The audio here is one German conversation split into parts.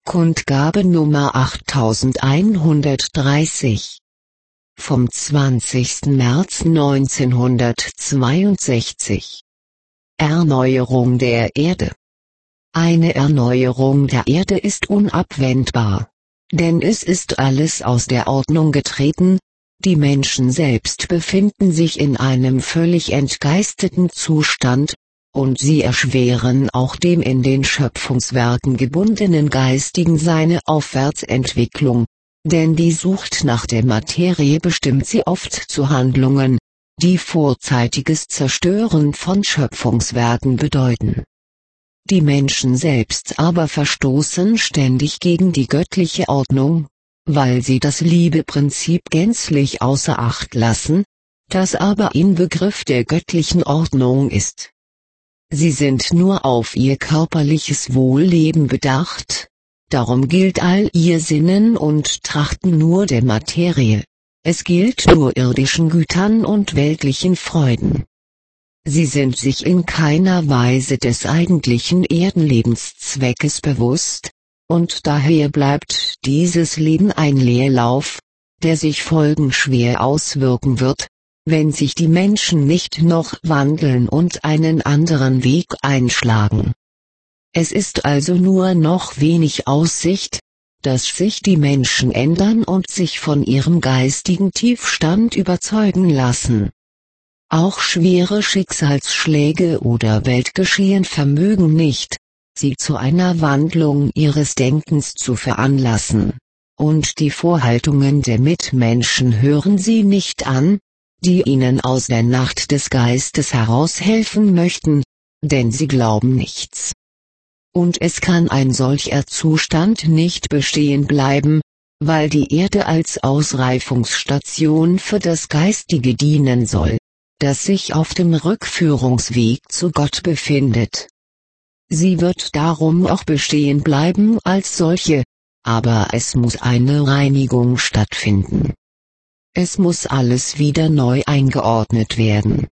Kundgabe Nummer 8130 vom 20. März 1962. Erneuerung der Erde. Eine Erneuerung der Erde ist unabwendbar, denn es ist alles aus der Ordnung getreten, die Menschen selbst befinden sich in einem völlig entgeisteten Zustand, und sie erschweren auch dem in den Schöpfungswerken gebundenen Geistigen seine Aufwärtsentwicklung, denn die Sucht nach der Materie bestimmt sie oft zu Handlungen, die vorzeitiges Zerstören von Schöpfungswerken bedeuten. Die Menschen selbst aber verstoßen ständig gegen die göttliche Ordnung, weil sie das Liebeprinzip gänzlich außer Acht lassen, das aber Inbegriff der göttlichen Ordnung ist. Sie sind nur auf ihr körperliches Wohlleben bedacht, darum gilt all ihr Sinnen und Trachten nur der Materie, es gilt nur irdischen Gütern und weltlichen Freuden. Sie sind sich in keiner Weise des eigentlichen Erdenlebenszweckes bewusst, und daher bleibt dieses Leben ein Leerlauf, der sich folgenschwer auswirken wird, wenn sich die Menschen nicht noch wandeln und einen anderen Weg einschlagen. Es ist also nur noch wenig Aussicht, dass sich die Menschen ändern und sich von ihrem geistigen Tiefstand überzeugen lassen. Auch schwere Schicksalsschläge oder Weltgeschehen vermögen nicht, sie zu einer Wandlung ihres Denkens zu veranlassen, und die Vorhaltungen der Mitmenschen hören sie nicht an, die ihnen aus der Nacht des Geistes heraushelfen möchten, denn sie glauben nichts. Und es kann ein solcher Zustand nicht bestehen bleiben, weil die Erde als Ausreifungsstation für das Geistige dienen soll, das sich auf dem Rückführungsweg zu Gott befindet. Sie wird darum auch bestehen bleiben als solche, aber es muss eine Reinigung stattfinden. Es muss alles wieder neu eingeordnet werden.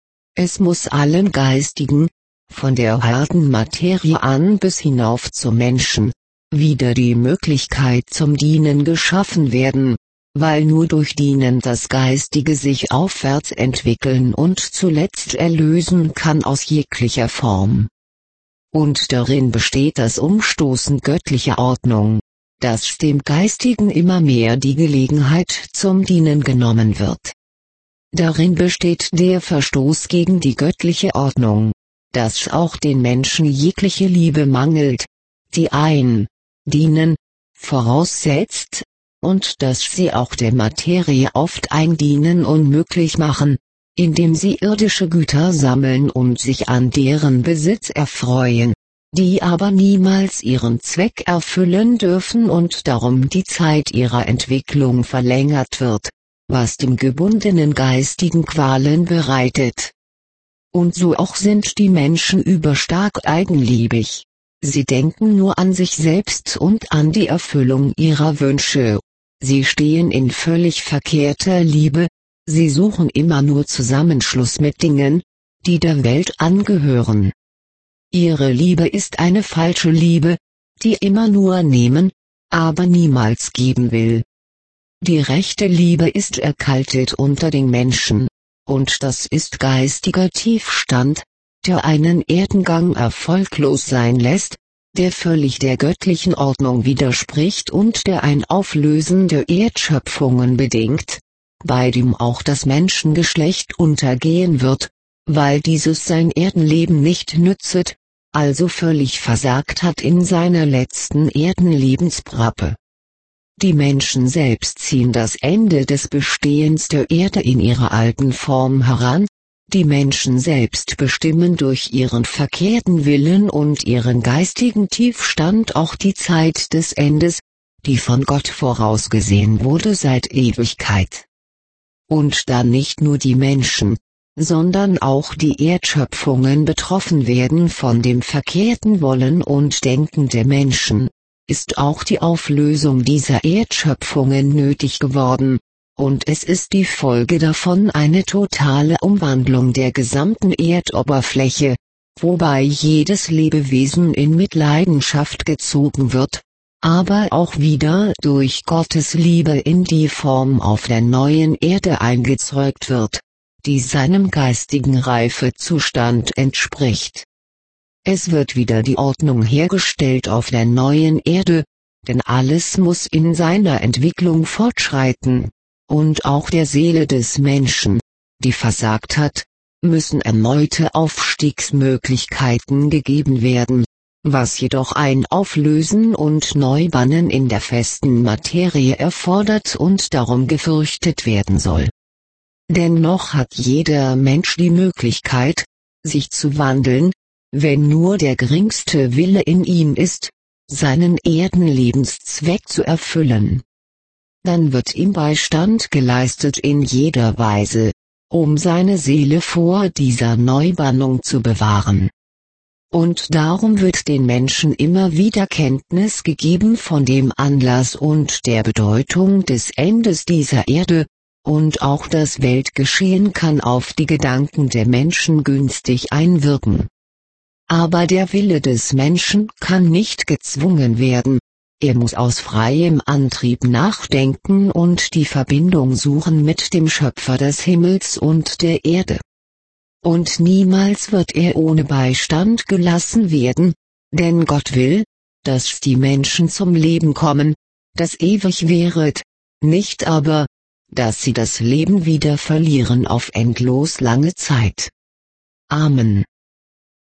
Es muss allen Geistigen, von der harten Materie an bis hinauf zum Menschen, wieder die Möglichkeit zum Dienen geschaffen werden, weil nur durch Dienen das Geistige sich aufwärts entwickeln und zuletzt erlösen kann aus jeglicher Form. Und darin besteht das Umstoßen göttlicher Ordnung, dass dem Geistigen immer mehr die Gelegenheit zum Dienen genommen wird. Darin besteht der Verstoß gegen die göttliche Ordnung, dass auch den Menschen jegliche Liebe mangelt, die ein Dienen voraussetzt, und dass sie auch der Materie oft ein Dienen unmöglich machen, indem sie irdische Güter sammeln und sich an deren Besitz erfreuen, die aber niemals ihren Zweck erfüllen dürfen und darum die Zeit ihrer Entwicklung verlängert wird, was dem gebundenen Geistigen Qualen bereitet. Und so auch sind die Menschen überstark eigenliebig. Sie denken nur an sich selbst und an die Erfüllung ihrer Wünsche. Sie stehen in völlig verkehrter Liebe, sie suchen immer nur Zusammenschluss mit Dingen, die der Welt angehören. Ihre Liebe ist eine falsche Liebe, die immer nur nehmen, aber niemals geben will. Die rechte Liebe ist erkaltet unter den Menschen, und das ist geistiger Tiefstand, der einen Erdengang erfolglos sein lässt, der völlig der göttlichen Ordnung widerspricht und der ein Auflösen der Erdschöpfungen bedingt, bei dem auch das Menschengeschlecht untergehen wird, weil dieses sein Erdenleben nicht nützet, also völlig versagt hat in seiner letzten Erdenlebensprappe. Die Menschen selbst ziehen das Ende des Bestehens der Erde in ihrer alten Form heran, die Menschen selbst bestimmen durch ihren verkehrten Willen und ihren geistigen Tiefstand auch die Zeit des Endes, die von Gott vorausgesehen wurde seit Ewigkeit. Und da nicht nur die Menschen, sondern auch die Erdschöpfungen betroffen werden von dem verkehrten Wollen und Denken der Menschen, ist auch die Auflösung dieser Erdschöpfungen nötig geworden, und es ist die Folge davon eine totale Umwandlung der gesamten Erdoberfläche, wobei jedes Lebewesen in Mitleidenschaft gezogen wird, aber auch wieder durch Gottes Liebe in die Form auf der neuen Erde eingezeugt wird, die seinem geistigen Reifezustand entspricht. Es wird wieder die Ordnung hergestellt auf der neuen Erde, denn alles muss in seiner Entwicklung fortschreiten, und auch der Seele des Menschen, die versagt hat, müssen erneute Aufstiegsmöglichkeiten gegeben werden, was jedoch ein Auflösen und Neubannen in der festen Materie erfordert und darum gefürchtet werden soll. Dennoch hat jeder Mensch die Möglichkeit, sich zu wandeln, wenn nur der geringste Wille in ihm ist, seinen Erdenlebenszweck zu erfüllen. Dann wird ihm Beistand geleistet in jeder Weise, um seine Seele vor dieser Neubannung zu bewahren. Und darum wird den Menschen immer wieder Kenntnis gegeben von dem Anlass und der Bedeutung des Endes dieser Erde, und auch das Weltgeschehen kann auf die Gedanken der Menschen günstig einwirken. Aber der Wille des Menschen kann nicht gezwungen werden, er muss aus freiem Antrieb nachdenken und die Verbindung suchen mit dem Schöpfer des Himmels und der Erde. Und niemals wird er ohne Beistand gelassen werden, denn Gott will, dass die Menschen zum Leben kommen, das ewig währet, nicht aber, dass sie das Leben wieder verlieren auf endlos lange Zeit. Amen.